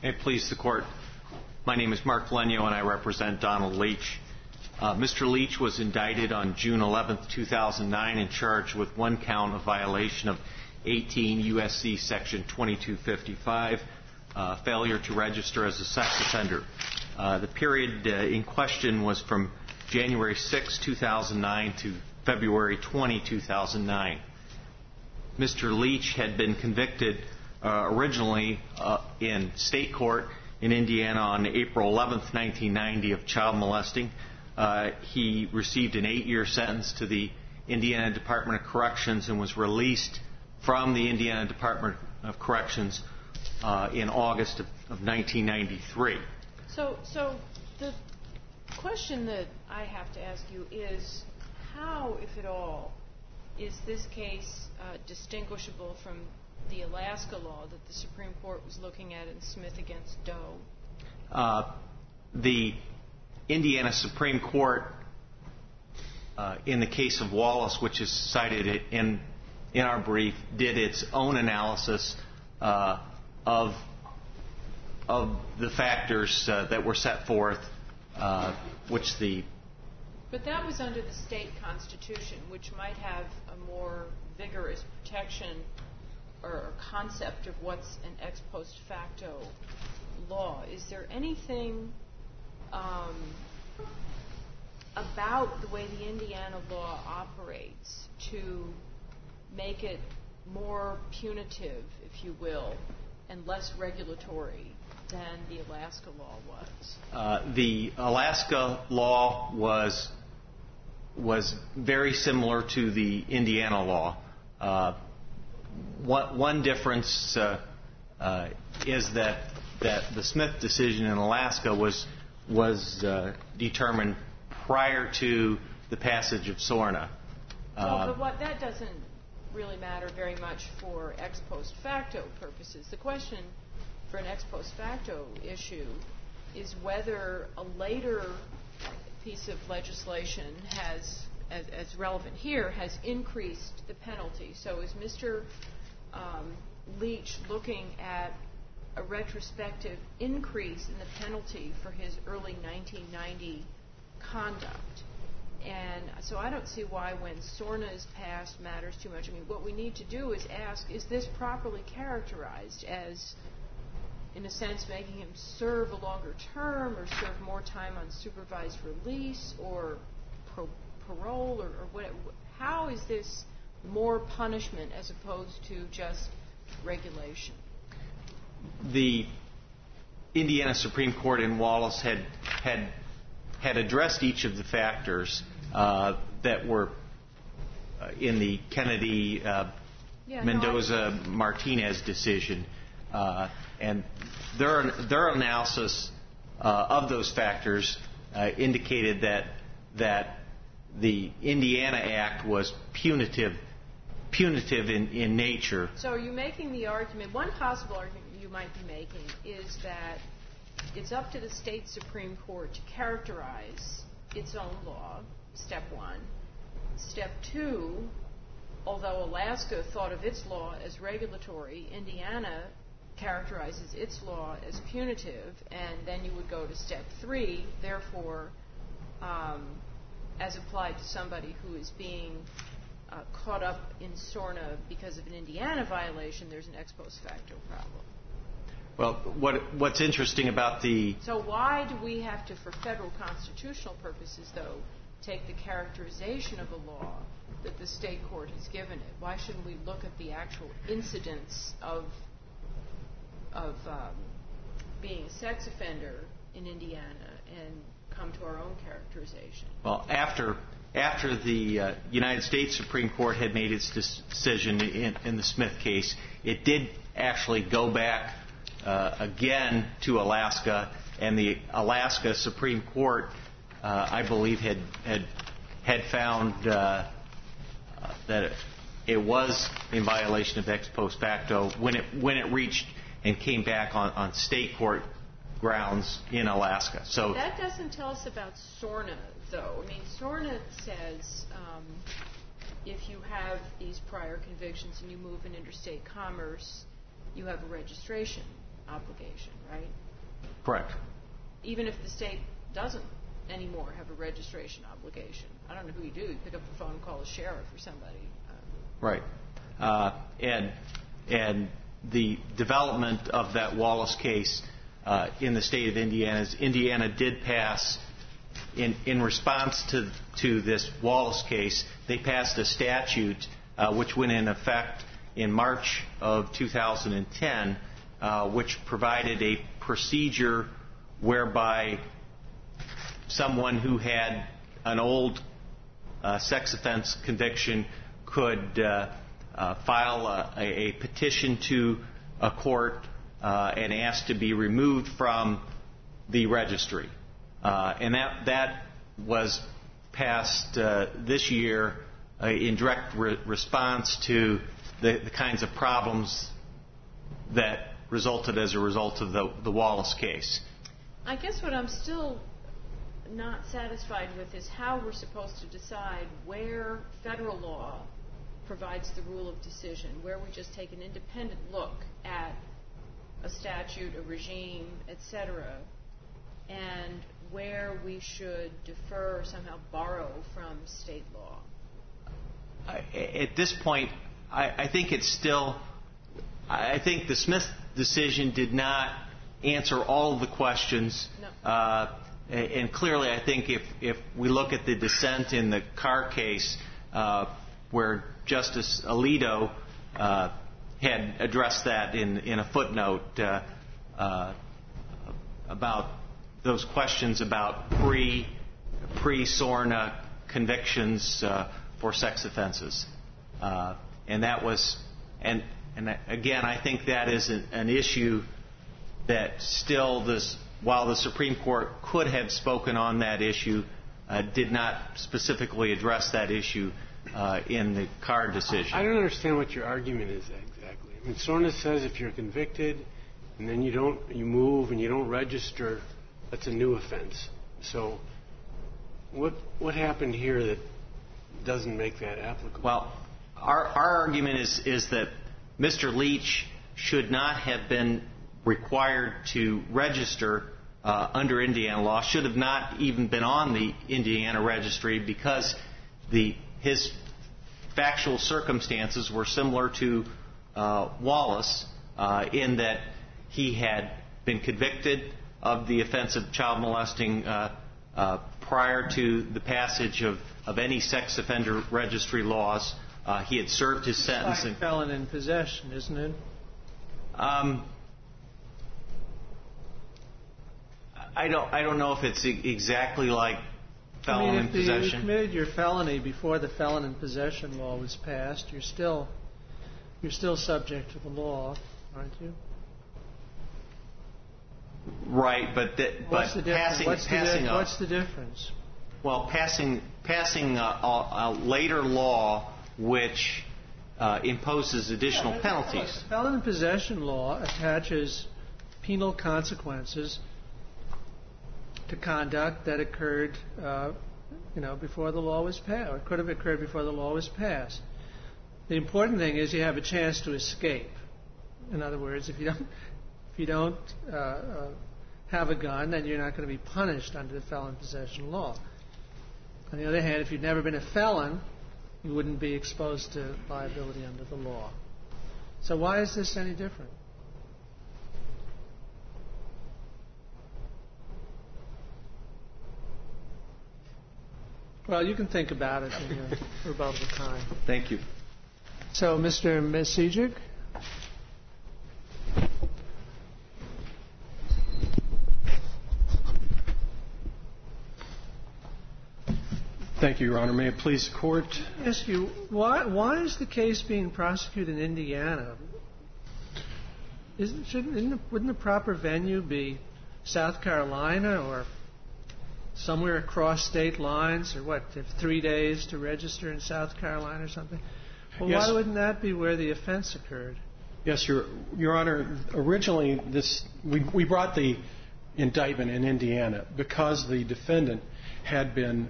May it please the Court. My name is Mark Lenio and I represent Donald Leach. Mr. Leach was indicted on June 11, 2009 and charged with one count of violation of 18 U.S.C. Section 2255, failure to register as a sex offender. The period in question was from January 6, 2009 to February 20, 2009. Mr. Leach had been convicted originally in state court in Indiana on April 11, 1990 of child molesting. He received an 8-year sentence to the Indiana Department of Corrections and was released from the Indiana Department of Corrections in August of 1993. So the question that I have to ask you is, how, if at all, is this case distinguishable from the Alaska law that the Supreme Court was looking at in Smith against Doe? The Indiana Supreme Court, in the case of Wallace, which is cited in our brief, did its own analysis of the factors that were set forth, which the... But that was under the state constitution, which might have a more vigorous protection or concept of what's an ex post facto law. Is there anything about the way the Indiana law operates to make it more punitive, if you will, and less regulatory than the Alaska law was? The Alaska law was very similar to the Indiana law. One difference is that the Smith decision in Alaska was determined prior to the passage of SORNA. But that doesn't really matter very much for ex post facto purposes. The question for an ex post facto issue is whether a later piece of legislation has, as relevant here, has increased the penalty. So is Mr. Leach looking at a retrospective increase in the penalty for his early 1990 conduct? And so I don't see why when SORNA is passed matters too much. I mean, what we need to do is ask, is this properly characterized as, in a sense, making him serve a longer term or serve more time on supervised release or parole, or what? How is this more punishment as opposed to just regulation? The Indiana Supreme Court in Wallace had addressed each of the factors that were in the Kennedy Mendoza-Martinez decision, and their analysis of those factors indicated that the Indiana Act was punitive in nature. So are you making the argument, one possible argument you might be making is that it's up to the state Supreme Court to characterize its own law, step one. Step two, although Alaska thought of its law as regulatory, Indiana characterizes its law as punitive, and then you would go to step three, therefore, as applied to somebody who is being caught up in SORNA because of an Indiana violation, there's an ex post facto problem. Well, what's interesting about the... So why do we have to, for federal constitutional purposes, though, take the characterization of a law that the state court has given it? Why shouldn't we look at the actual incidence of being a sex offender in Indiana and come to our own characterization? Well, after the United States Supreme Court had made its decision in the Smith case, it did actually go back again to Alaska, and the Alaska Supreme Court, I believe, had found that it was in violation of ex post facto when it reached and came back on state court grounds in Alaska. So that doesn't tell us about SORNA, though. I mean, SORNA says if you have these prior convictions and you move in interstate commerce, you have a registration obligation, right? Correct. Even if the state doesn't anymore have a registration obligation. I don't know who you do. You pick up the phone and call the sheriff or somebody. Right. And the development of that Wallace case in the state of Indiana is Indiana did pass, in response to this Wallace case, they passed a statute which went in effect in March of 2010, which provided a procedure whereby someone who had an old sex offense conviction could file a petition to a court and ask to be removed from the registry. And that was passed this year in direct response to the kinds of problems that resulted as a result of the Wallace case. I guess what I'm still not satisfied with is how we're supposed to decide where federal law provides the rule of decision, where we just take an independent look at a statute, a regime, etc., and where we should defer or somehow borrow from state law. At this point, I think it's still... I think the Smith decision did not answer all of the questions. No. And clearly, I think if we look at the dissent in the Carr case, where Justice Alito had addressed that in a footnote about those questions about pre-SORNA convictions for sex offenses, and that was and again, I think that is an issue that still while the Supreme Court could have spoken on that issue, did not specifically address that issue in the Carr decision. I don't understand what your argument is exactly. I mean, SORNA says if you're convicted and then you move and you don't register, that's a new offense. So what happened here that doesn't make that applicable? Well, our argument is that Mr. Leach should not have been required to register under Indiana law, should have not even been on the Indiana registry, because his factual circumstances were similar to Wallace in that he had been convicted of the offense of child molesting prior to the passage of any sex offender registry laws. He had served his sentence. It's like felon in possession, isn't it? I don't know if it's exactly like felon in possession. If you committed your felony before the felon in possession law was passed, you're still subject to the law, aren't you? Right, but what's the difference? What's the difference? Well, passing a later law which imposes additional penalties. The felon in possession law attaches penal consequences to conduct that occurred, before the law was passed, or could have occurred before the law was passed. The important thing is you have a chance to escape. In other words, if you don't have a gun, then you're not going to be punished under the felon in possession law. On the other hand, if you'd never been a felon, you wouldn't be exposed to liability under the law. So why is this any different? Well, you can think about it in your rebuttal time. Thank you. So, Mr. Mesijik? Thank you, Your Honor. May it please the Court? Ask you, why is the case being prosecuted in Indiana? Wouldn't the proper venue be South Carolina or somewhere across state lines, or what, 3 days to register in South Carolina or something? Well, yes. Why wouldn't that be where the offense occurred? Yes, Your Honor. Originally, we brought the indictment in Indiana because the defendant had been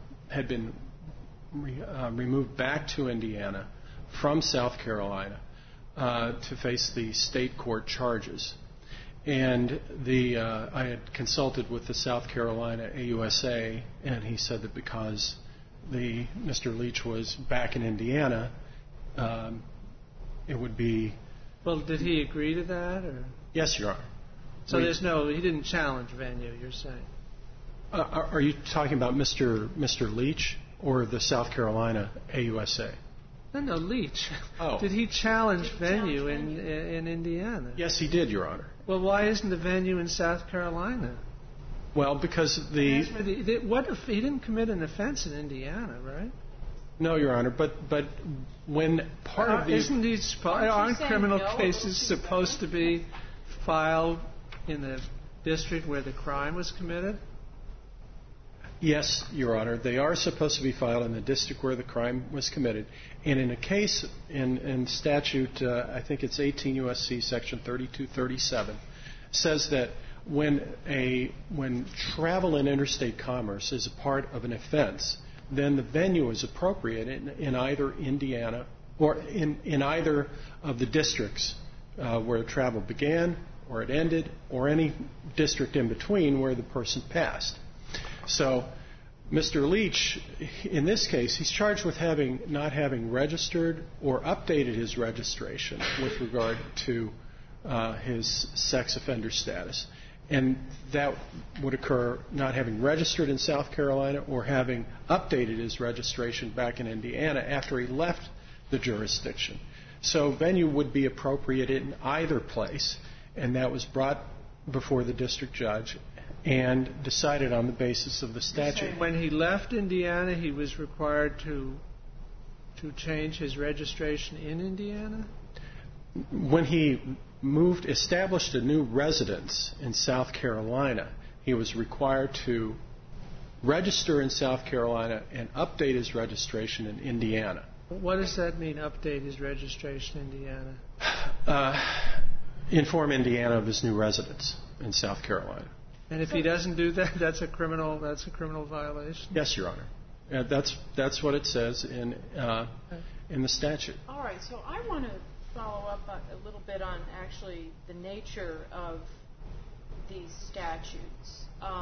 removed back to Indiana from South Carolina to face the state court charges. And I had consulted with the South Carolina AUSA, and he said that because Mr. Leach was back in Indiana, it would be... Well, did he agree to that? Or? Yes, Your Honor. So he didn't challenge venue, you're saying? Are you talking about Mr. Leach or the South Carolina AUSA? No, Leach. Oh. Did he challenge venue in Indiana? Yes, he did, Your Honor. Well, why isn't the venue in South Carolina? Well, because what if he didn't commit an offense in Indiana, right? No, Your Honor, but when part of the... Aren't criminal cases supposed to be filed in the district where the crime was committed? Yes, Your Honor. They are supposed to be filed in the district where the crime was committed. And in a case in statute, I think it's 18 U.S.C. Section 3237, says that when travel in interstate commerce is a part of an offense, then the venue is appropriate in either Indiana or in either of the districts where travel began or it ended, or any district in between where the person passed. So Mr. Leach, in this case, he's charged with not having registered or updated his registration with regard to his sex offender status. And that would occur not having registered in South Carolina or having updated his registration back in Indiana after he left the jurisdiction. So venue would be appropriate in either place, and that was brought before the district judge and decided on the basis of the statute. When he left Indiana, he was required to change his registration in Indiana? When he established a new residence in South Carolina, he was required to register in South Carolina and update his registration in Indiana. What does that mean, update his registration in Indiana? Inform Indiana of his new residence in South Carolina. And if he doesn't do that, that's a criminal violation? Yes, Your Honor. That's what it says in the statute. All right, so I want to follow up a little bit on actually the nature of these statutes,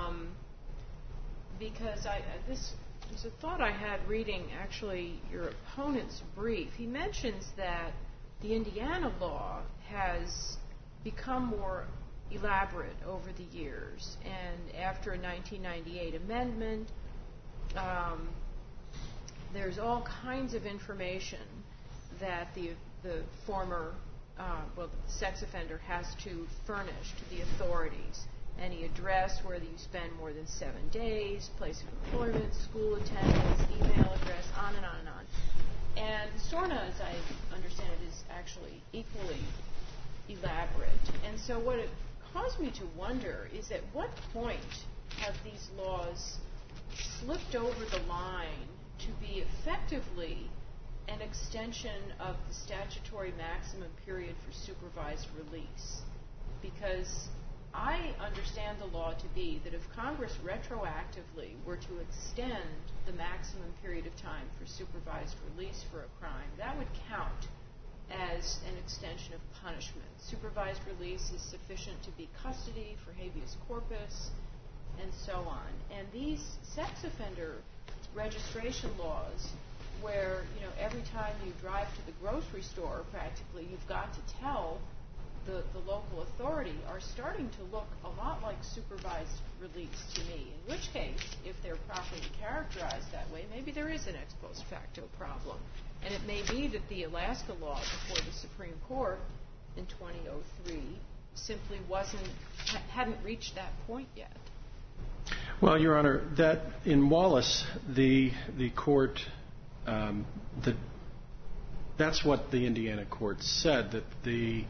because this was a thought I had reading actually your opponent's brief. He mentions that the Indiana law has become more elaborate over the years, and after a 1998 amendment, there's all kinds of information that the former, the sex offender has to furnish to the authorities. Any address where you spend more than 7 days, place of employment, school attendance, email address, on and on and on. And SORNA, as I understand it, is actually equally elaborate. And so what it caused me to wonder is at what point have these laws slipped over the line to be effectively an extension of the statutory maximum period for supervised release? Because I understand the law to be that if Congress retroactively were to extend the maximum period of time for supervised release for a crime, that would count as an extension of punishment. Supervised release is sufficient to be custody for habeas corpus, and so on. And these sex offender registration laws, where every time you drive to the grocery store, practically, you've got to tell the local authority, are starting to look a lot like supervised release to me. In which case, if they're properly characterized that way, maybe there is an ex post facto problem. And it may be that the Alaska law before the Supreme Court in 2003 simply hadn't reached that point yet. Well, Your Honor, that in Wallace, the court, that's what the Indiana court said, that the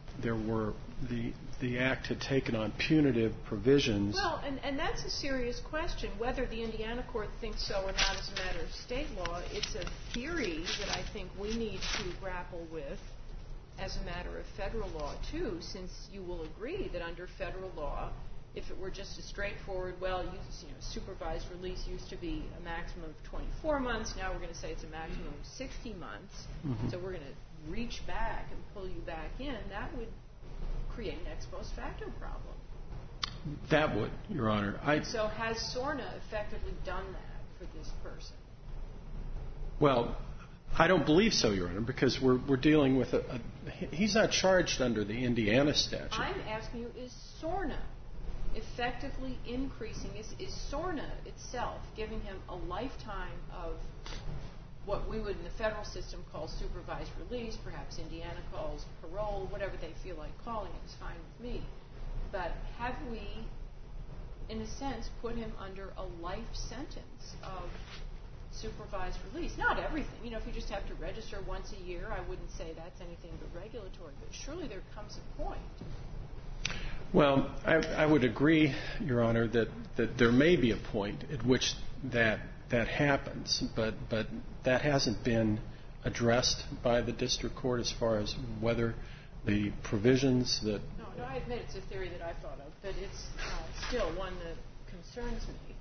act had taken on punitive provisions. Well, and that's a serious question, whether the Indiana court thinks so or not as a matter of state law. It's a theory that I think we need to grapple with as a matter of federal law, too, since you will agree that under federal law, if it were just a straightforward, supervised release used to be a maximum of 24 months, now we're going to say it's a maximum of 60 months, so we're going to reach back and pull you back in, that would create an ex post facto problem. That would, Your Honor. So has SORNA effectively done that for this person? Well, I don't believe so, Your Honor, because we're dealing with he's not charged under the Indiana statute. I'm asking you, is SORNA effectively increasing, is SORNA itself giving him a lifetime of what we would in the federal system call supervised release, perhaps Indiana calls parole, whatever they feel like calling it is fine with me. But have we, in a sense, put him under a life sentence of supervised release? Not everything. You know, if you just have to register once a year, I wouldn't say that's anything but regulatory. But surely there comes a point. Well, I would agree, Your Honor, that there may be a point at which that happens, but that hasn't been addressed by the district court as far as whether the provisions that... No, I admit it's a theory that I thought of, but it's still one that concerns me.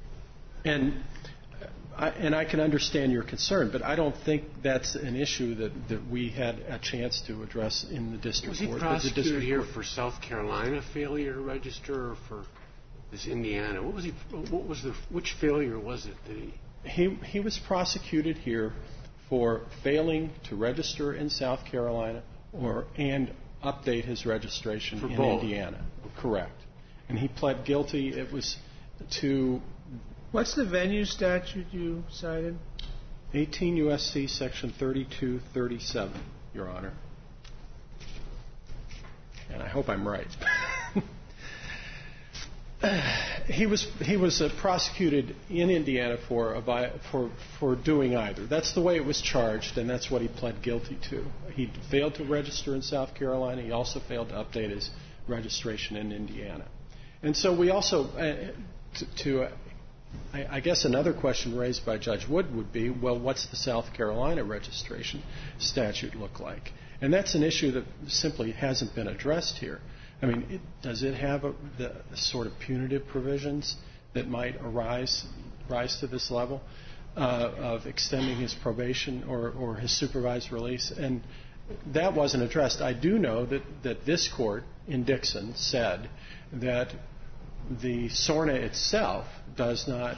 And I can understand your concern, but I don't think that's an issue that we had a chance to address in the district court. Was he prosecuted here for South Carolina failure to register or for this Indiana? Which failure was it that he was prosecuted here for failing to register in South Carolina and update his registration in Indiana. Correct. And he pled guilty. It was to... What's the venue statute you cited? 18 U.S.C. Section 3237, Your Honor. And I hope I'm right. He was prosecuted in Indiana for doing either. That's the way it was charged, and that's what he pled guilty to. He failed to register in South Carolina. He also failed to update his registration in Indiana. And so we also, I guess another question raised by Judge Wood would be, well, what's the South Carolina registration statute look like? And that's an issue that simply hasn't been addressed here. I mean, does it have the sort of punitive provisions that might rise to this level of extending his probation or his supervised release? And that wasn't addressed. I do know that this court in Dixon said that the SORNA itself does not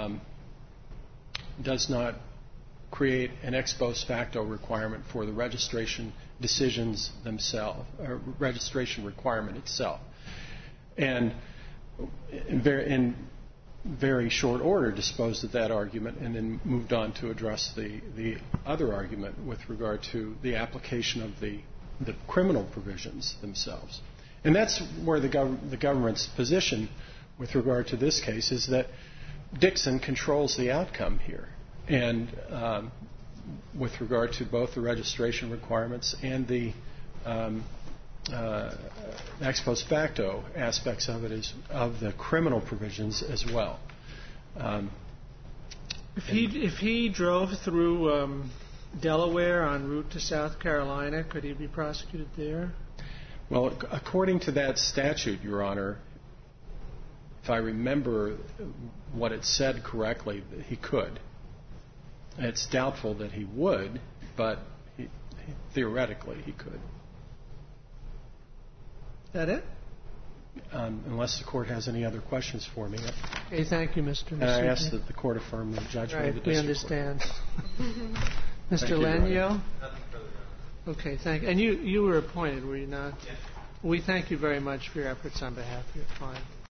create an ex post facto requirement for the registration decisions themselves, or registration requirement itself. And in very short order disposed of that argument and then moved on to address the other argument with regard to the application of the criminal provisions themselves. And that's where the government's position with regard to this case is that Dixon controls the outcome here. And with regard to both the registration requirements and the ex post facto aspects of it of the criminal provisions as well. If he drove through Delaware en route to South Carolina, could he be prosecuted there? Well, according to that statute, Your Honor, if I remember what it said correctly, he could. It's doubtful that he would, but theoretically he could. Is that it? Unless the Court has any other questions for me. Okay, thank you, Mr. And I ask that the Court affirm the judgment of the district we understand. Mr. Lenyo? Nothing further. Okay, thank you. And you were appointed, were you not? Yes. We thank you very much for your efforts on behalf of your client.